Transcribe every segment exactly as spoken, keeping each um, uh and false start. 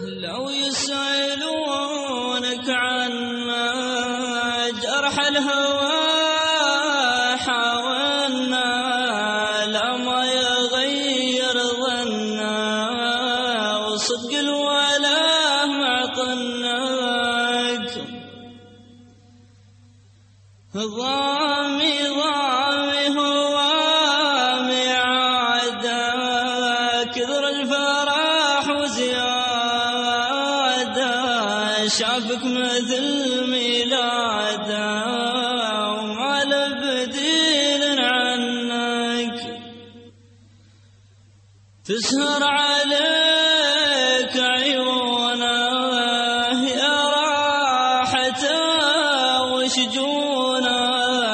لو يسألونك عن جرح الهوى حاولنا لما يغير ظنا وصدق الولا معطناك ضامي ضامي هوامي عادا كثر الفرح وزياده شافك مثل ميلاده وما له بديل عنك تسهر عليك عيونه يا راحته وشجونه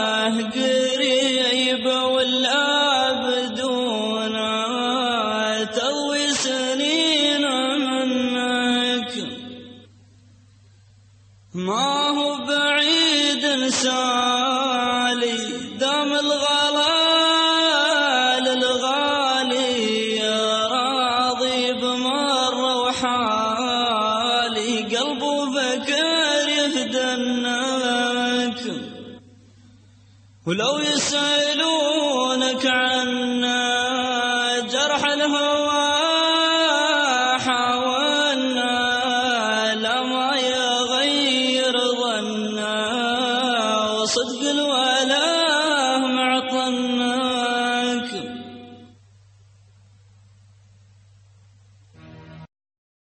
قريب ولا بدونه تضوي سنين منك ما هو بعيد سالي دام الغلا للغالي راضي بمر وحالي قلبه فكر يهدنك ولو يسألونك عن جرح الهوى حاولنا لما يغير ظنا وصدق الولا